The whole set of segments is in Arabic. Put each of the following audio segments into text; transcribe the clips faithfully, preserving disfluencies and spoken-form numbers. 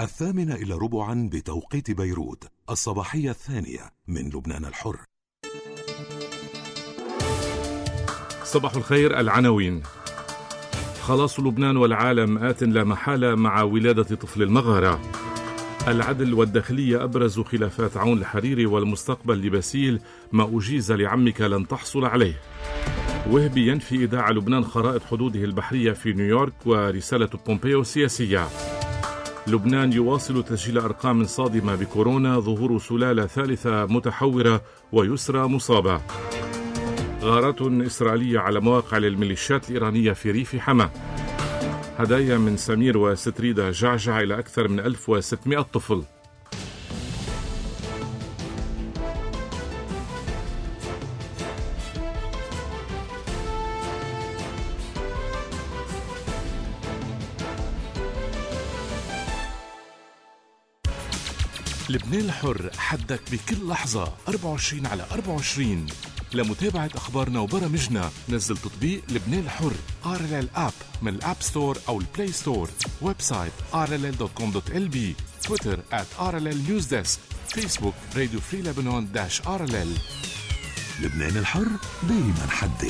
الثامنة إلى ربعا بتوقيت بيروت، الصباحية الثانية من لبنان الحر. صباح الخير. العناوين: خلاص لبنان والعالم آت لا محالة مع ولادة طفل المغارة. العدل والداخلية أبرز خلافات عون الحريري والمستقبل لباسيل، ما أجيز لعمك لن تحصل عليه. وهبي ينفي إيداع لبنان خرائط حدوده البحرية في نيويورك، ورسالة بومبيو سياسية. لبنان يواصل تسجيل أرقام صادمة بكورونا، ظهور سلالة ثالثة متحورة ويسرى مصابة. غارات إسرائيلية على مواقع للميليشيات الإيرانية في ريف حما. هدايا من سمير وستريدة جعجع إلى أكثر من ألف وستمائة طفل. لبنان الحر، حدك بكل لحظة أربعة وعشرين على أربعة وعشرين. لمتابعة أخبارنا وبرامجنا نزل تطبيق لبنان الحر آر إل إل آب من الآب ستور أو البلاي ستور. ويب سايت آر إل إل دوت كوم دوت إل بي. تويتر آت آر إل إل نيوز ديسك. فيسبوك راديو فري لبنان داش آر إل إل. لبنان الحر دايما حدي.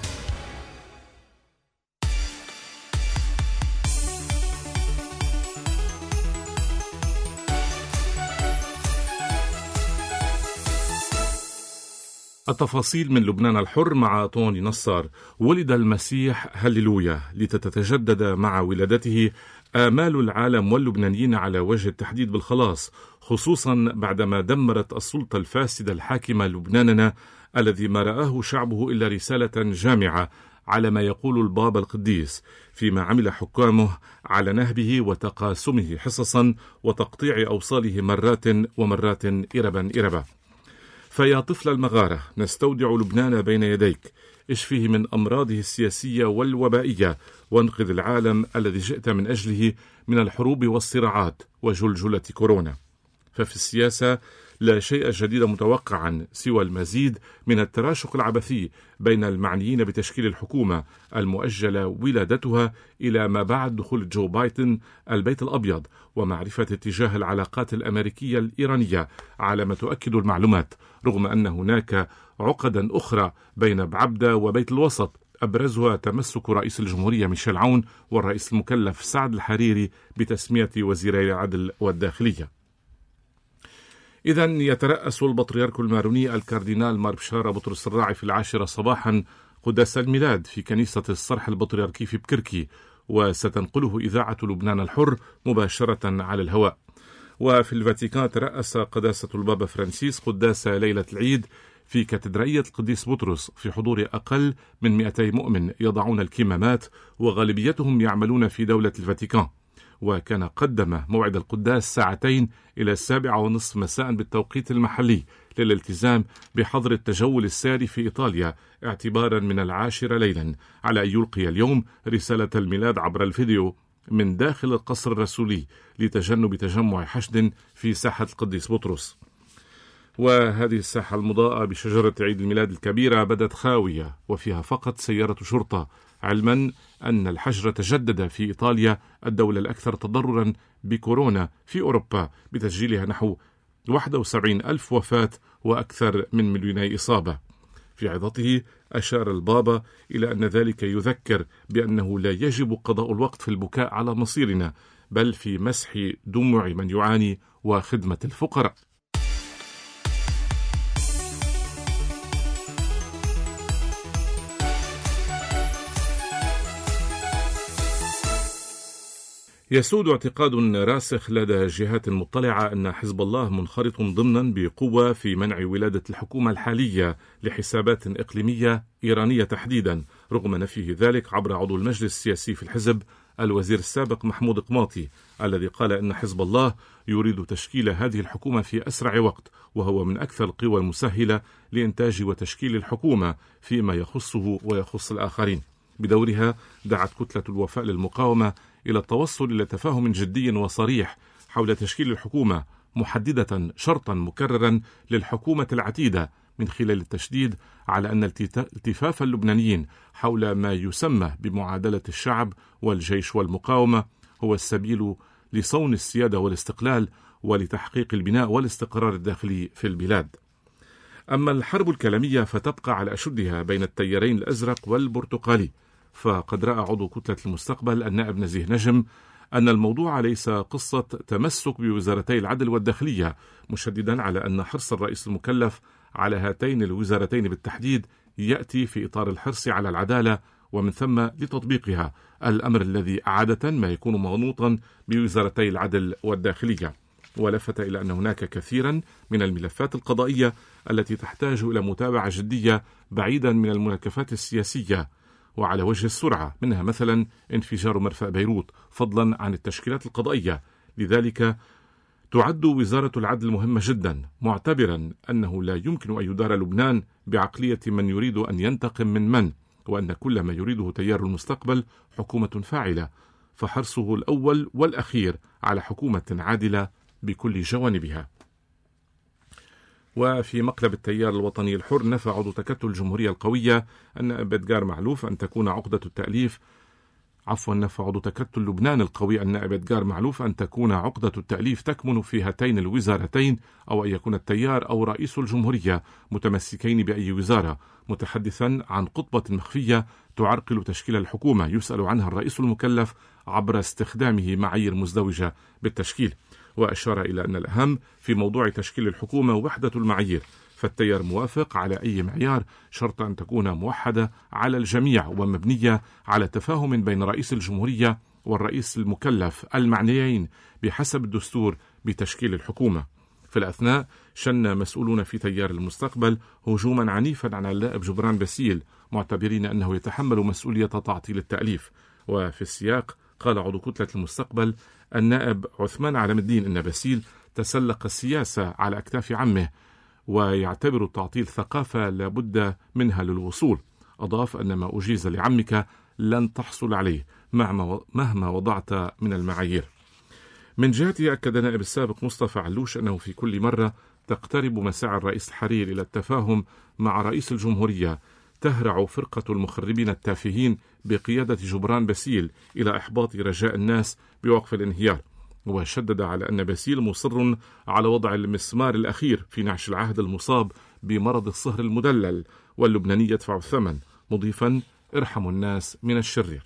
التفاصيل من لبنان الحر مع طوني نصار. ولد المسيح هللويا، لتتجدد مع ولادته آمال العالم واللبنانيين على وجه التحديد بالخلاص، خصوصا بعدما دمرت السلطة الفاسدة الحاكمة لبناننا الذي ما رآه شعبه إلا رسالة جامعة على ما يقول البابا القديس، فيما عمل حكامه على نهبه وتقاسمه حصصا وتقطيع أوصاله مرات ومرات إربا إربا. فيا طفل المغارة، نستودع لبنان بين يديك، اشفه من أمراضه السياسية والوبائية، وانقذ العالم الذي جئت من أجله من الحروب والصراعات وجلجلة كورونا. ففي السياسة لا شيء جديد متوقعا سوى المزيد من التراشق العبثي بين المعنيين بتشكيل الحكومة المؤجلة ولادتها إلى ما بعد دخول جو بايدن البيت الأبيض، ومعرفة اتجاه العلاقات الأمريكية الإيرانية على ما تؤكد المعلومات، رغم أن هناك عقدا أخرى بين بعبدة وبيت الوسط، أبرزها تمسك رئيس الجمهورية ميشيل عون والرئيس المكلف سعد الحريري بتسمية وزيري العدل والداخلية. إذن يترأس البطريرك الماروني الكاردينال مار بشارة بطرس الراعي في العاشرة صباحا قداس الميلاد في كنيسة الصرح البطريركي في بكركي، وستنقله إذاعة لبنان الحر مباشرة على الهواء. وفي الفاتيكان ترأس قداسة البابا فرانسيس قداس ليلة العيد في كاتدرائية القديس بطرس في حضور أقل من مئتي مؤمن يضعون الكمامات، وغالبيتهم يعملون في دولة الفاتيكان. وكان قدم موعد القداس ساعتين إلى السابعة ونصف مساء بالتوقيت المحلي للالتزام بحظر التجول الساري في إيطاليا اعتبارا من العاشرة ليلا، على أن يلقي اليوم رسالة الميلاد عبر الفيديو من داخل القصر الرسولي لتجنب تجمع حشد في ساحة القديس بطرس. وهذه الساحة المضاءة بشجرة عيد الميلاد الكبيرة بدت خاوية وفيها فقط سيارة شرطة، علما أن الحجر تجدد في إيطاليا، الدولة الأكثر تضررا بكورونا في أوروبا، بتسجيلها نحو واحد وسبعين ألف وفاة وأكثر من مليوني إصابة. في عظته أشار البابا إلى أن ذلك يذكر بأنه لا يجب قضاء الوقت في البكاء على مصيرنا، بل في مسح دموع من يعاني وخدمة الفقراء. يسود اعتقاد راسخ لدى جهات مطلعة أن حزب الله منخرط ضمنا بقوة في منع ولادة الحكومة الحالية لحسابات إقليمية إيرانية تحديدا، رغم نفيه ذلك عبر عضو المجلس السياسي في الحزب الوزير السابق محمود قماطي، الذي قال أن حزب الله يريد تشكيل هذه الحكومة في أسرع وقت، وهو من أكثر القوى المسهلة لإنتاج وتشكيل الحكومة فيما يخصه ويخص الآخرين. بدورها دعت كتلة الوفاء للمقاومة إلى التوصل إلى تفاهم جدي وصريح حول تشكيل الحكومة، محددة شرطا مكررا للحكومة العتيدة، من خلال التشديد على أن التفاف اللبنانيين حول ما يسمى بمعادلة الشعب والجيش والمقاومة هو السبيل لصون السيادة والاستقلال ولتحقيق البناء والاستقرار الداخلي في البلاد. أما الحرب الكلامية فتبقى على أشدها بين التيارين الأزرق والبرتقالي، فقد رأى عضو كتلة المستقبل النائب نزيه نجم أن الموضوع ليس قصة تمسك بوزارتي العدل والداخلية، مشددا على أن حرص الرئيس المكلف على هاتين الوزارتين بالتحديد يأتي في إطار الحرص على العدالة ومن ثم لتطبيقها، الأمر الذي عادة ما يكون منوطا بوزارتي العدل والداخلية. ولفت إلى أن هناك كثيرا من الملفات القضائية التي تحتاج إلى متابعة جدية بعيدا من المناكفات السياسية وعلى وجه السرعة، منها مثلا انفجار مرفأ بيروت فضلا عن التشكيلات القضائية. لذلك تعد وزارة العدل مهمة جدا، معتبرا أنه لا يمكن أن يدار لبنان بعقلية من يريد أن ينتقم من من، وأن كل ما يريده تيار المستقبل حكومة فاعلة، فحرصه الأول والأخير على حكومة عادلة بكل جوانبها. وفي مقلب التيار الوطني الحر نفى عضو تكتل الجمهورية القوية النائب إدغار معلوف أن تكون عقدة التأليف عفوا نفى عضو تكتل لبنان القوي النائب إدغار معلوف أن تكون عقدة التأليف تكمن في هاتين الوزارتين، أو أن يكون التيار أو رئيس الجمهورية متمسكين بأي وزارة، متحدثا عن قطبة مخفية تعرقل تشكيل الحكومة يسأل عنها الرئيس المكلف عبر استخدامه معايير مزدوجة بالتشكيل. وأشار إلى أن الأهم في موضوع تشكيل الحكومة وحدة المعايير، فالتيار موافق على أي معيار شرط أن تكون موحدة على الجميع ومبنية على تفاهم بين رئيس الجمهورية والرئيس المكلف المعنيين بحسب الدستور بتشكيل الحكومة. في الأثناء شن مسؤولون في تيار المستقبل هجوما عنيفا على النائب جبران باسيل، معتبرين أنه يتحمل مسؤولية تعطيل التأليف. وفي السياق قال عضو كتلة المستقبل النائب عثمان علم الدين أن باسيل تسلق السياسة على أكتاف عمه، ويعتبر التعطيل ثقافة لابد منها للوصول. أضاف أن ما أجيز لعمك لن تحصل عليه مهما وضعت من المعايير. من جهته أكد نائب السابق مصطفى علوش أنه في كل مرة تقترب مساعي الرئيس الحريري إلى التفاهم مع رئيس الجمهورية تهرع فرقة المخربين التافهين بقيادة جبران باسيل إلى إحباط رجاء الناس بوقف الانهيار. وشدد على أن باسيل مصر على وضع المسمار الأخير في نعش العهد المصاب بمرض الصهر المدلل، واللبناني يدفع الثمن، مضيفا ارحموا الناس من الشرير.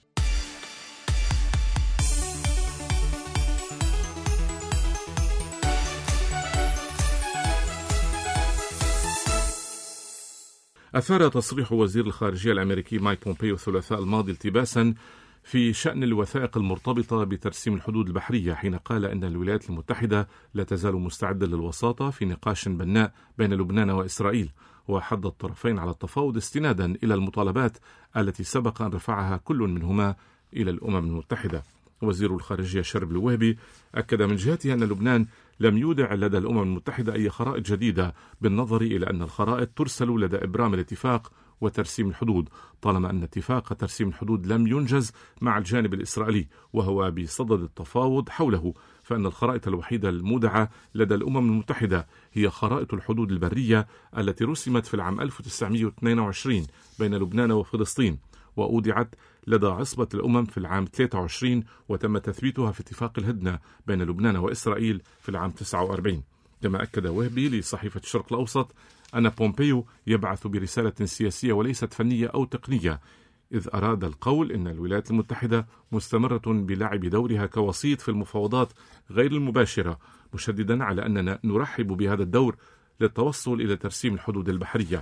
أثار تصريح وزير الخارجية الأمريكي مايك بومبيو الثلاثاء الماضي التباسا في شأن الوثائق المرتبطة بترسيم الحدود البحرية، حين قال أن الولايات المتحدة لا تزال مستعدة للوساطة في نقاش بناء بين لبنان وإسرائيل، وحض الطرفين على التفاوض استنادا إلى المطالبات التي سبق أن رفعها كل منهما إلى الأمم المتحدة. وزير الخارجية شرب الوهبي أكد من جهته أن لبنان لم يودع لدى الأمم المتحدة أي خرائط جديدة، بالنظر إلى أن الخرائط ترسل لدى إبرام الاتفاق وترسيم الحدود، طالما أن اتفاق ترسيم الحدود لم ينجز مع الجانب الإسرائيلي وهو بصدد التفاوض حوله، فإن الخرائط الوحيدة المودعة لدى الأمم المتحدة هي خرائط الحدود البرية التي رسمت في العام ألف وتسعمائة واثنين وعشرين بين لبنان وفلسطين، وأودعت لدى عصبة الأمم في العام ثلاثة وعشرين، وتم تثبيتها في اتفاق الهدنة بين لبنان وإسرائيل في العام تسعة وأربعين. كما أكد وهبي لصحيفة الشرق الأوسط أن بومبيو يبعث برسالة سياسية وليست فنية أو تقنية، إذ أراد القول أن الولايات المتحدة مستمرة بلعب دورها كوسيط في المفاوضات غير المباشرة، مشددا على أننا نرحب بهذا الدور للتوصل إلى ترسيم الحدود البحرية.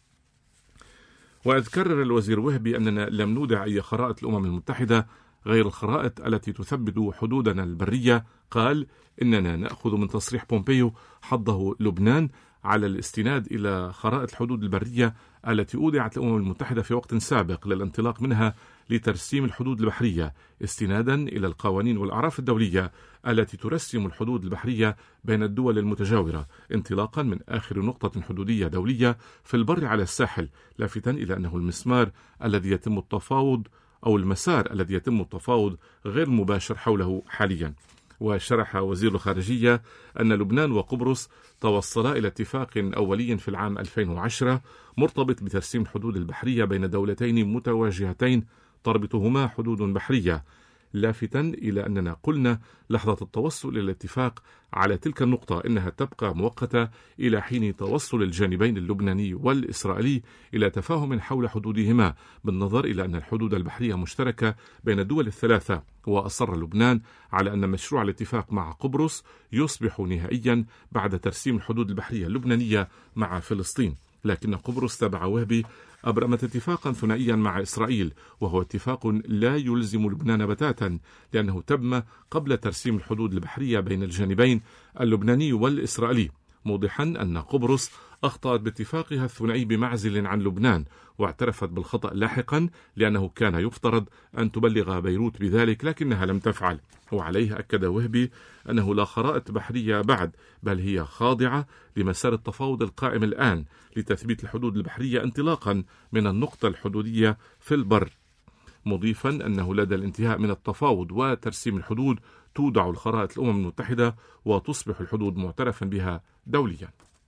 وإذ كرر الوزير وهبي أننا لم نودع أي خرائط الأمم المتحدة غير الخرائط التي تثبت حدودنا البرية، قال إننا نأخذ من تصريح بومبيو حضه لبنان على الاستناد إلى خرائط الحدود البرية التي أودعت الأمم المتحدة في وقت سابق للانطلاق منها لترسيم الحدود البحرية، استنادا إلى القوانين والأعراف الدولية التي ترسم الحدود البحرية بين الدول المتجاورة، انطلاقا من آخر نقطة حدودية دولية في البر على الساحل، لافتا إلى أنه المسمار الذي يتم التفاوض أو المسار الذي يتم التفاوض غير مباشر حوله حاليا. وشرح وزير الخارجية أن لبنان وقبرص توصلا إلى اتفاق أولي في العام ألفين وعشرة مرتبط بترسيم الحدود البحرية بين دولتين متواجهتين تربطهما حدود بحرية، لافتا إلى أننا قلنا لحظة التوصل إلى الاتفاق على تلك النقطة إنها تبقى مؤقتة إلى حين توصل الجانبين اللبناني والإسرائيلي إلى تفاهم حول حدودهما، بالنظر إلى أن الحدود البحرية مشتركة بين الدول الثلاثة. وأصر لبنان على أن مشروع الاتفاق مع قبرص يصبح نهائيا بعد ترسيم الحدود البحرية اللبنانية مع فلسطين، لكن قبرص تبع وهبي أبرمت اتفاقا ثنائيا مع إسرائيل، وهو اتفاق لا يلزم لبنان بتاتا لأنه تم قبل ترسيم الحدود البحرية بين الجانبين اللبناني والإسرائيلي، موضحا أن قبرص أخطأت باتفاقها الثنائي بمعزل عن لبنان، واعترفت بالخطأ لاحقا لأنه كان يفترض أن تبلغ بيروت بذلك لكنها لم تفعل. وعليه أكد وهبي أنه لا خرائط بحرية بعد، بل هي خاضعة لمسار التفاوض القائم الآن لتثبيت الحدود البحرية انطلاقا من النقطة الحدودية في البر، مضيفا أنه لدى الانتهاء من التفاوض وترسيم الحدود تودع الخرائط الأمم المتحدة وتصبح الحدود معترفا بها دوليا.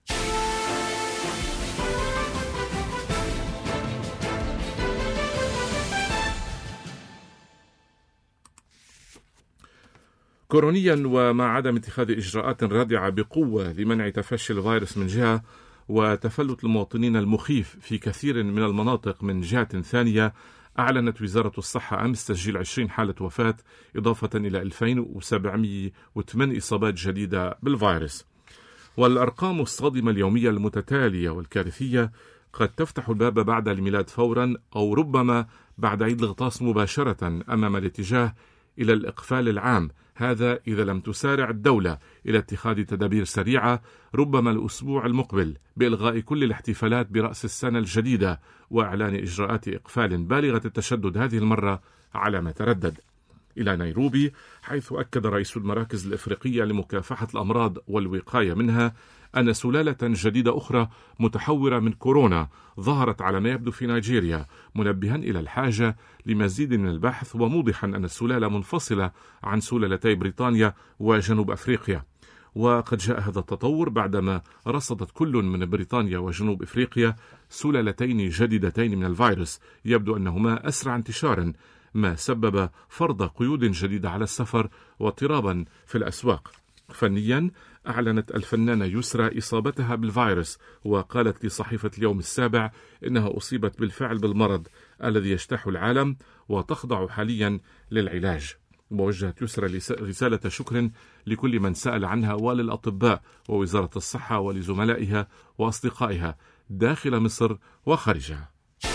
كورونيا، ومع عدم اتخاذ إجراءات رادعة بقوة لمنع تفشي الفيروس من جهة وتفلت المواطنين المخيف في كثير من المناطق من جهة ثانية، أعلنت وزارة الصحة أمس تسجيل عشرين حالة وفاة إضافة إلى ألفين وسبعمئة وثمانية إصابات جديدة بالفيروس. والأرقام الصادمة اليومية المتتالية والكارثية قد تفتح الباب بعد الميلاد فورا أو ربما بعد عيد الغطاس مباشرة أمام الاتجاه إلى الإقفال العام، هذا إذا لم تسارع الدولة إلى اتخاذ تدابير سريعة، ربما الأسبوع المقبل بإلغاء كل الاحتفالات برأس السنة الجديدة وإعلان إجراءات إقفال بالغة التشدد هذه المرة على ما تردد. إلى نيروبي، حيث أكد رئيس المراكز الإفريقية لمكافحة الأمراض والوقاية منها أن سلالة جديدة أخرى متحورة من كورونا ظهرت على ما يبدو في نيجيريا، منبها إلى الحاجة لمزيد من البحث، وموضحا أن السلالة منفصلة عن سلالتي بريطانيا وجنوب أفريقيا. وقد جاء هذا التطور بعدما رصدت كل من بريطانيا وجنوب أفريقيا سلالتين جديدتين من الفيروس يبدو أنهما أسرع انتشارا، ما سبب فرض قيود جديدة على السفر واضطرابا في الأسواق. فنيا، أعلنت الفنانة يسرى إصابتها بالفيروس، وقالت لصحيفة اليوم السابع إنها أصيبت بالفعل بالمرض الذي يجتاح العالم وتخضع حاليا للعلاج. ووجهت يسرى رسالة شكر لكل من سأل عنها وللأطباء ووزارة الصحة ولزملائها وأصدقائها داخل مصر وخارجها.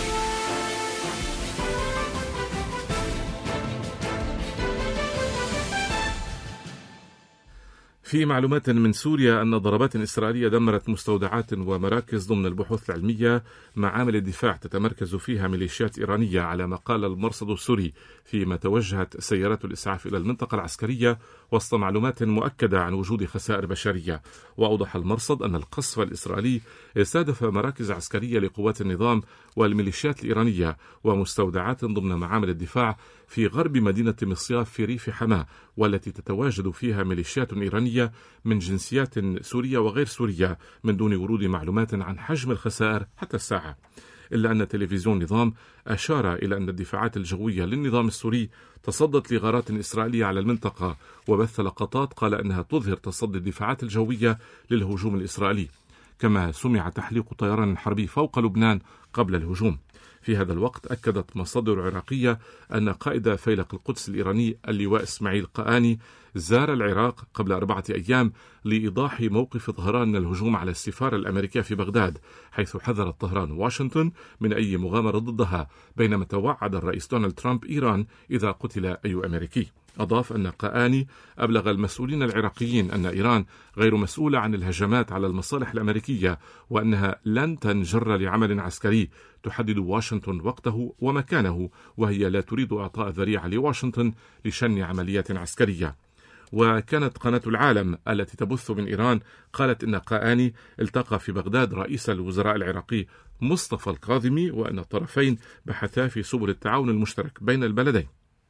في معلومات من سوريا أن ضربات إسرائيلية دمرت مستودعات ومراكز ضمن البحوث العلمية معامل الدفاع تتمركز فيها ميليشيات إيرانية، على ما قال المرصد السوري، فيما توجهت سيارات الإسعاف إلى المنطقة العسكرية وسط معلومات مؤكدة عن وجود خسائر بشرية. وأوضح المرصد أن القصف الإسرائيلي استهدف مراكز عسكرية لقوات النظام والميليشيات الإيرانية ومستودعات ضمن معامل الدفاع في غرب مدينة مصياف في ريف حماة، والتي تتواجد فيها ميليشيات إيرانية من جنسيات سورية وغير سورية، من دون ورود معلومات عن حجم الخسائر حتى الساعة. إلا أن تلفزيون نظام أشار إلى أن الدفاعات الجوية للنظام السوري تصدت لغارات إسرائيلية على المنطقة، وبث لقطات قال أنها تظهر تصدي الدفاعات الجوية للهجوم الإسرائيلي، كما سمع تحليق طيران حربي فوق لبنان قبل الهجوم. في هذا الوقت أكدت مصادر عراقية أن قائد فيلق القدس الإيراني اللواء إسماعيل قآني زار العراق قبل أربعة أيام لإيضاح موقف طهران من الهجوم على السفارة الأمريكية في بغداد، حيث حذرت طهران واشنطن من أي مغامرة ضدها، بينما توعد الرئيس دونالد ترامب إيران إذا قتل أي أمريكي. أضاف أن قآني أبلغ المسؤولين العراقيين أن إيران غير مسؤولة عن الهجمات على المصالح الأمريكية، وأنها لن تنجر لعمل عسكري تحدد واشنطن وقته ومكانه، وهي لا تريد إعطاء ذريعة لواشنطن لشن عمليات عسكرية. وكانت قناة العالم التي تبث من إيران قالت إن قآني التقى في بغداد رئيس الوزراء العراقي مصطفى الكاظمي، وأن الطرفين بحثا في سبل التعاون المشترك بين البلدين.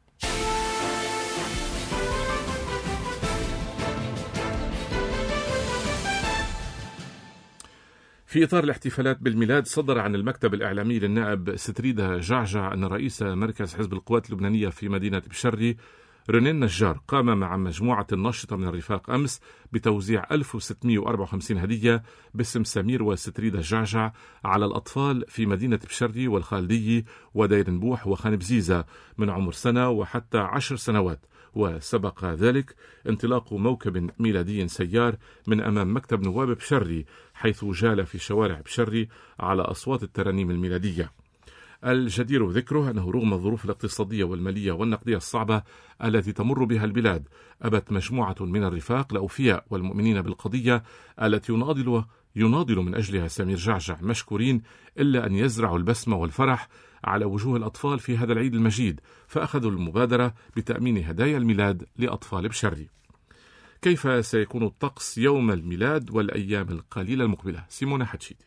في إطار الاحتفالات بالميلاد، صدر عن المكتب الإعلامي للنائب ستريدا جعجع أن رئيس مركز حزب القوات اللبنانية في مدينة بشري رنين نجار قام مع مجموعة ناشطة من الرفاق أمس بتوزيع ألف وستمئة وأربعة وخمسين هدية باسم سمير وستريدة جعجع على الأطفال في مدينة بشري والخالدية ودير نبوح وخان بزيزة من عمر سنة وحتى عشر سنوات. وسبق ذلك انطلاق موكب ميلادي سيار من أمام مكتب نواب بشري، حيث جال في شوارع بشري على أصوات الترانيم الميلادية. الجدير ذكره أنه رغم الظروف الاقتصادية والمالية والنقدية الصعبة التي تمر بها البلاد، أبت مجموعة من الرفاق الأوفياء والمؤمنين بالقضية التي يناضل يناضل من أجلها سمير جعجع مشكورين، إلا أن يزرعوا البسمة والفرح على وجوه الأطفال في هذا العيد المجيد، فأخذوا المبادرة بتأمين هدايا الميلاد لأطفال بشري. كيف سيكون الطقس يوم الميلاد والأيام القليلة المقبلة؟ سيمونة حتشيدي.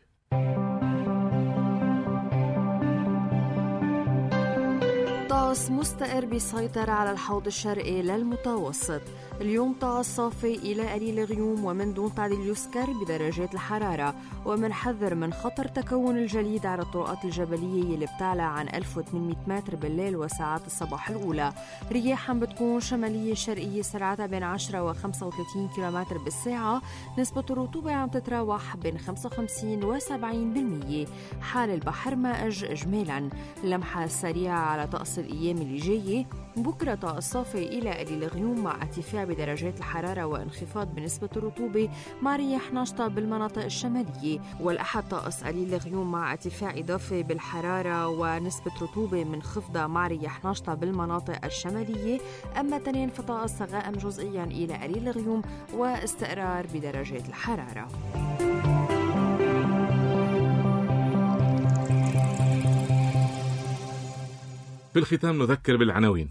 طقس مستقر بيسيطر على الحوض الشرقي للمتوسط. اليوم طقس صافي إلى قليل غيوم ومن دون تعديل يسكر بدرجات الحرارة، ومنحذر من خطر تكون الجليد على الطرقات الجبلية اللي بتعلى عن ألف وثمانمئة متر بالليل وساعات الصباح الأولى. رياح بتكون شمالية شرقية سرعتها بين عشرة وخمسة وثلاثين كيلومتر بالساعة. نسبة الرطوبة عم تتراوح بين خمسة وخمسين وسبعين بالمية. حال البحر مائج إجمالا. لمحة سريعة على طقس الأيام اللي جاية. بكرة طقس صافي إلى قليل غيوم مع ارتفاع بدرجات الحرارة وانخفاض بنسبة الرطوبة مع رياح ناشطة بالمناطق الشمالية. والأحد طقس قليل غيوم مع ارتفاع إضافي بالحرارة ونسبة رطوبة منخفضة مع رياح ناشطة بالمناطق الشمالية. أما تنين فطقس غائم جزئيا إلى قليل غيوم واستقرار بدرجات الحرارة. في الختام نذكر بالعناوين.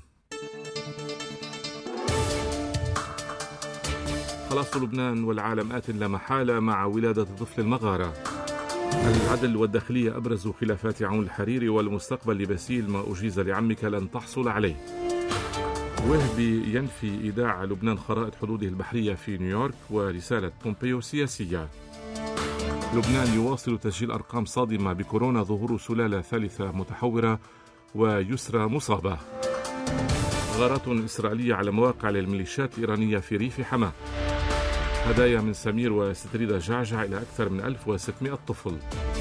خلاص لبنان والعالم آت لا محالة مع ولادة طفل المغارة. العدل والداخلية أبرزوا خلافات عون الحريري والمستقبل لبسيل ما أجيز لعمك لن تحصل عليه. وهبي ينفي إيداع لبنان خرائط حدوده البحرية في نيويورك ورسالة بومبيو سياسية. لبنان يواصل تسجيل أرقام صادمة بكورونا، ظهور سلالة ثالثة متحورة ويسرى مصابة. غارات إسرائيلية على مواقع للميليشيات الإيرانية في ريف حماة. هدايا من سمير وستريدة جعجع إلى أكثر من ألف وستمئة طفل.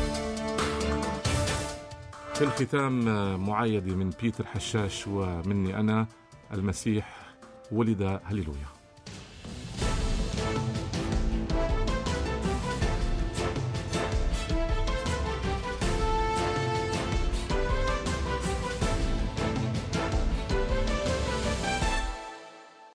في الختام معايدة من بيتر حشاش ومني أنا، المسيح ولد، هللويا.